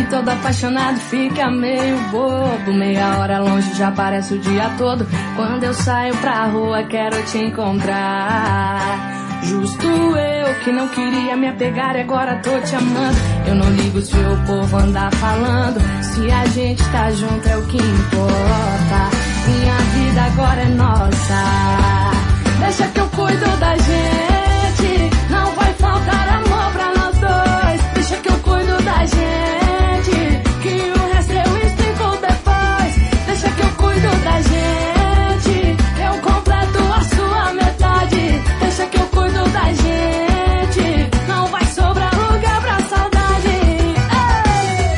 todo apaixonado fica meio bobo. Meia hora longe já parece o dia todo. Quando eu saio pra rua quero te encontrar. Justo eu que não queria me apegar e agora tô te amando. Eu não ligo se o povo andar falando. Se a gente tá junto é o que importa. Minha vida agora é nossa. Deixa que eu cuido da gente. Não vai faltar amor pra nós dois. Deixa que eu cuido da gente, que o resto eu explico depois. Deixa que eu cuido da gente, eu completo a sua metade. Deixa que eu cuido da gente, não vai sobrar lugar pra saudade. Ei!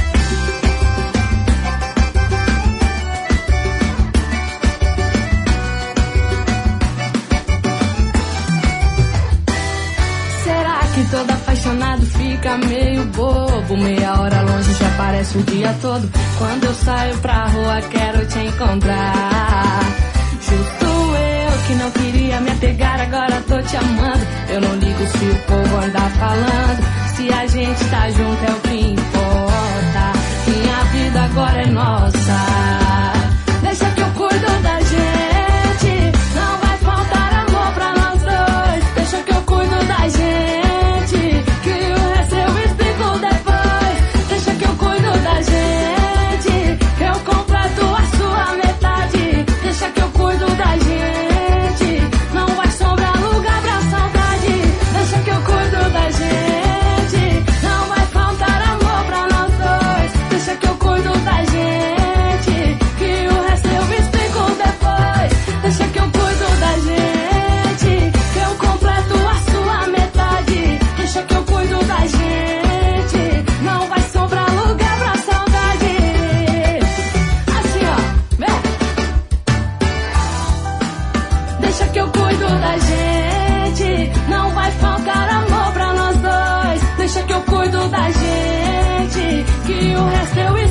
Será que todo apaixonado fica meio bobo? Meia hora longe já parece o dia todo. Quando eu saio pra rua quero te encontrar. Justo eu que não queria me apegar, agora tô te amando. Eu não ligo se o povo andar falando. Se a gente tá junto é o que importa. Minha vida agora é nossa. Deixa que eu cuido da gente, não vai faltar amor pra nós dois. Deixa que eu cuido da gente, que o resto eu explico depois. Deixa que eu cuido da gente, eu completo a sua metade. Deixa que eu cuido da gente, não vai sobrar lugar pra saudade. Deixa que eu cuido da gente, não vai faltar amor pra nós dois. Deixa que eu cuido da gente, que o resto eu explico depois. Deixa que eu cuido da gente, que eu completo a sua metade. Deixa que eu cuido da gente, não vai sobrar lugar pra saudade. Assim ó, vem. Deixa que eu cuido da gente, não vai faltar amor pra nós dois. Deixa que eu cuido da gente, que o resto eu